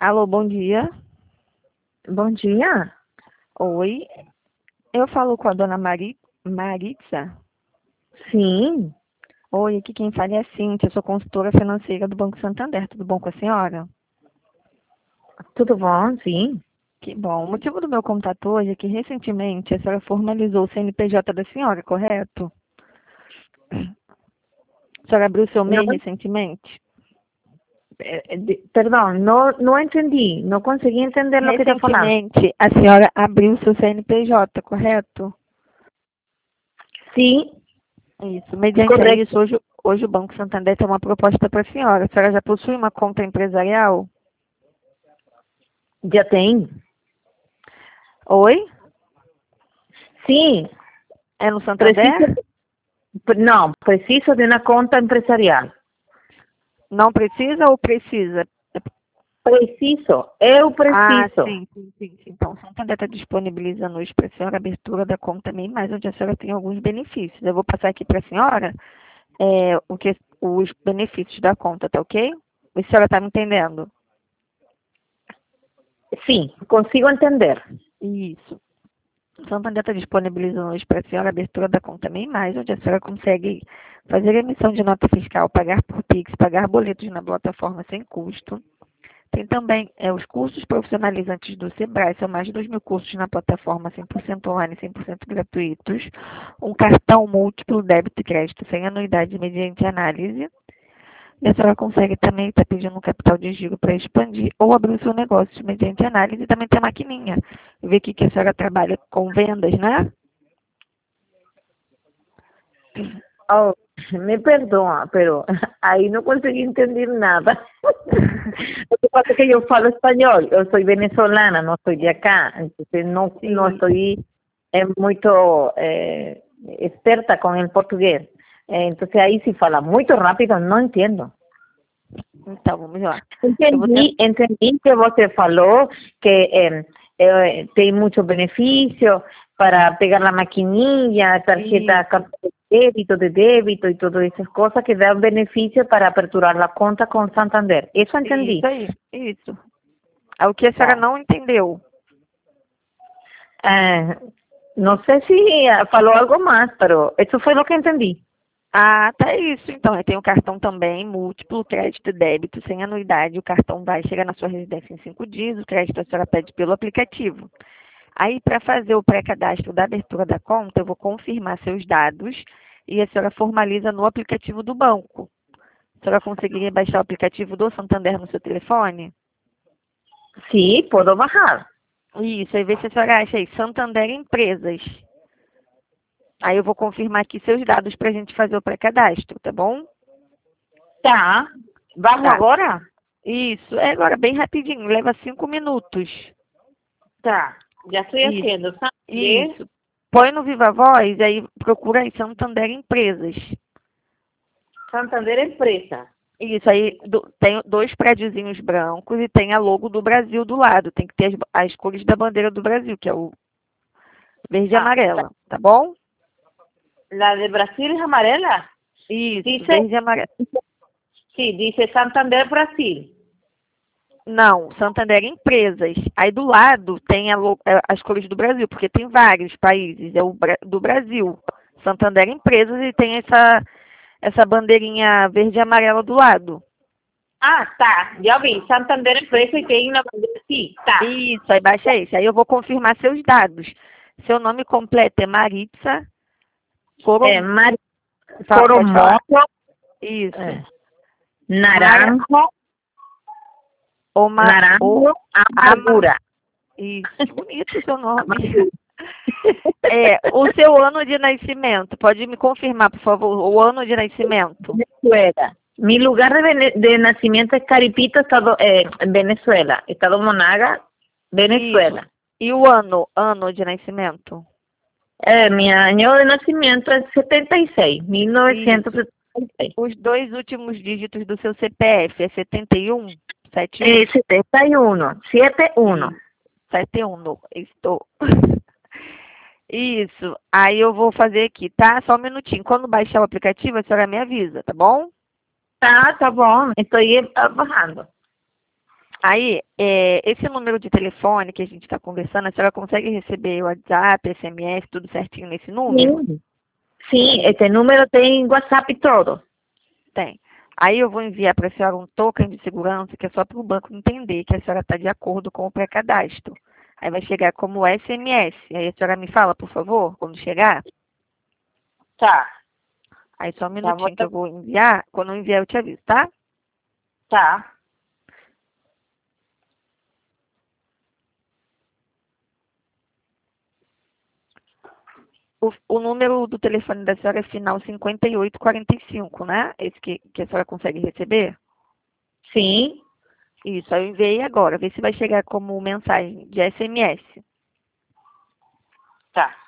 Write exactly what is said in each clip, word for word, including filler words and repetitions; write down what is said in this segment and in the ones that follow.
Alô, bom dia. Bom dia. Oi, eu falo com a dona Mari... Maritza. Sim, Oi, aqui quem fala é a Cíntia, eu sou consultora financeira do Banco Santander. Tudo bom com a senhora? tudo bom? Sim. Que bom. O motivo do meu contato hoje é que recentemente a senhora formalizou o C N P J da senhora, correto? A senhora abriu seu No, MEI recentemente? eh, de- perdão, não, não entendi. Não consegui entender o que está falando. Recentemente a senhora abriu seu C N P J, correto? Sim, Isso. Mediante a correto. isso, hoje, hoje o Banco Santander tem uma proposta para a senhora. A senhora já possui uma conta empresarial? Já tem. Oi? Sim, É no preciso. Santander? Não, preciso de uma conta empresarial. Não precisa ou precisa? Preciso, eu Ah, preciso. sim, sim, sim. sim. Então, o Santander está disponibilizando hoje para a senhora a abertura da conta MEI, mas onde a senhora tem alguns benefícios. Eu vou passar aqui para a senhora é, o que, os benefícios da conta, tá ok? A senhora está me entendendo? Sim, consigo entender. Isso. O Santander está disponibilizando hoje para a senhora a abertura da conta MEI, onde a senhora consegue fazer emissão de nota fiscal, pagar por Pix, pagar boletos na plataforma sem custo. Tem também é, os cursos profissionalizantes do Sebrae, são mais de dois mil cursos na plataforma cem por cento online, cem por cento gratuitos. Um cartão múltiplo débito e crédito sem anuidade mediante análise. E a senhora consegue também estar pedindo um capital de giro para expandir ou abrir o seu negócio mediante análise. E também tem a maquininha. Ver aqui que a senhora trabalha com vendas, né? Oh, me perdoa, pero aí não consegui entender nada. Lo que pasa es que yo falo español, yo soy venezolana, no soy de acá, entonces no, no Sim. estoy eh, muito eh, experta con el portugués. Eh, entonces ahí si fala muito rápido, não entendo. Então, vamos lá. Eu vou tentar. Entendi, entendi que você falou que eh, eh, tem muito benefício para pegar na maquininha, tarjeta, Isso, cartão de débito, de débito e todas essas coisas que dão benefício para aperturar a conta com Santander. Isso isso entendi. aí, isso. É o que a senhora Tá. não entendeu. Eh, não sei se eh, falou algo mais, pero isso foi o que entendi. Ah, tá isso. Então, eu tenho cartão também, múltiplo, crédito e débito, sem anuidade. O cartão vai chegar na sua residência em cinco dias, o crédito a senhora pede pelo aplicativo. Aí, para fazer o pré-cadastro da abertura da conta, eu vou confirmar seus dados e a senhora formaliza no aplicativo do banco. A senhora conseguiria baixar o aplicativo do Santander no seu telefone? Sim, posso baixar. Isso, aí vê se a senhora acha aí, Santander Empresas. Aí eu vou confirmar aqui seus dados para a gente fazer o pré-cadastro, tá bom? Tá. Vamos Tá. agora? Isso, é agora bem rapidinho, leva cinco minutos. Tá. Já estou Isso, fazendo. Santander, isso. Põe no Viva Voz, aí procura aí Santander Empresas. Santander Empresa. Isso, aí do- tem dois prédiozinhos brancos e tem a logo do Brasil do lado. Tem que ter as, as cores da bandeira do Brasil, que é o verde e Ah, tá. amarela, tá bom? La de Brasil es amarela. Isso, Dice, verde e amarelo. sí, dice Santander Brasil. Não, Santander Empresas. Aí do lado tem a lo- é, as cores do Brasil, porque tem vários países, é o Bra- do Brasil. Santander Empresas e tem essa, essa bandeirinha verde e amarela do lado. Ah, tá. Já vi. Santander Empresa e tem uma bandeira. Sim, tá. Isso, aí baixa esse. Aí eu vou confirmar seus dados. Seu nome completo é Maritza É, Corom... Mar... Fa- Pode falar. Coromoto, Isso. é, Mara... Naranjo, Oma... O... Naranjo, Ama... Amargura. Isso, que bonito o seu nome. Amargura. É, o seu ano de nascimento. Pode me confirmar, por favor, o ano de nascimento. Venezuela. Mi lugar de, vene- de nacimiento es Caripito, estado, eh, Venezuela. Estado Monaga, Venezuela. Isso. E o ano, ano de nascimento? Eh, mi año de nacimiento es setenta y seis, mil novecientos Isso. setenta y seis. Os dois últimos dígitos do seu C P F é setenta e um? setenta e um? Eh, setenta y uno, setenta y uno. Isso. setenta e um, no, estou. Isso. Aí eu vou fazer aqui, tá? Só um minutinho. Quando baixar o aplicativo, a senhora me avisa, tá bom? Tá, tá bom. Estoy eh, bajando. Aí, é, esse número de telefone que a gente está conversando, a senhora consegue receber WhatsApp, S M S, tudo certinho nesse número? Sim, sim, esse número tem WhatsApp e todo. Tem. Aí eu vou enviar para a senhora um token de segurança que é só para o banco entender que a senhora está de acordo com o pré-cadastro. Aí vai chegar como S M S. Aí a senhora me fala, por favor, quando chegar. Tá, Aí só um já vou... minutinho que eu vou enviar. Quando eu enviar eu te aviso, tá? Tá. O, o número do telefone da senhora é final cinquenta e oito quarenta e cinco, né? Esse que, que a senhora consegue receber? Sim, Isso, aí eu enviei agora. Vê se vai chegar como mensagem de S M S. tá.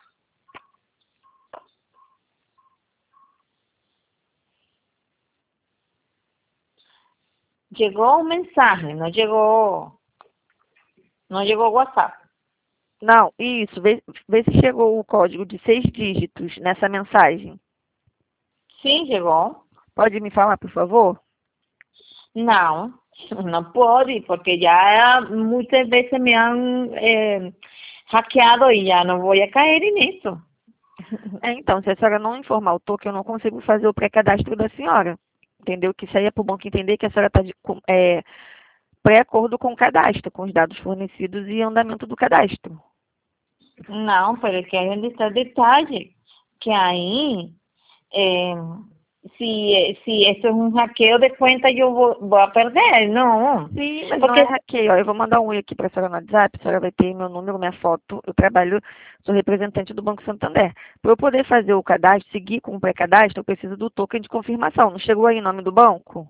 Llegó un mensaje, no llegó, no llegó WhatsApp. Não, isso. Vê, vê se chegou o código de seis dígitos nessa mensagem. Sí, llegó. Pode me falar, por favor? No, no puedo, porque ya muchas veces me han eh, hackeado y ya no voy a caer en eso. É, então, se a senhora não informar o token, eu não consigo fazer o pré-cadastro da senhora. Entendeu? Que isso aí é para o banco entender que a senhora está de é, pré-acordo com o cadastro, com os dados fornecidos e andamento do cadastro. No, pero es que hay un está el detalle, que ahí, eh, si, si esto es un hackeo de cuenta, yo voy, voy a perder, no. Sim, mas não é Porque, hackeio. Ó, eu vou mandar um oi aqui para a senhora no WhatsApp, a senhora vai ter meu número, minha foto. Eu trabalho, sou representante do Banco Santander. Para eu poder fazer o cadastro, seguir com o pré-cadastro, eu preciso do token de confirmação. Não chegou aí em nome do banco?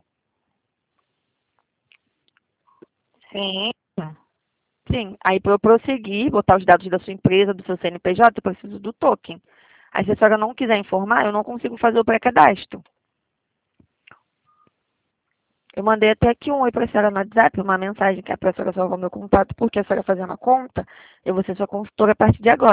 sim, Sim. Aí para eu prosseguir, botar os dados da sua empresa, do seu C N P J, eu preciso do token. Aí se a senhora não quiser informar, eu não consigo fazer o pré-cadastro. Eu mandei até aqui um oi para a senhora no WhatsApp, uma mensagem que é para a senhora salvar meu contato, porque a senhora fazendo a conta, eu vou ser sua consultora a partir de agora.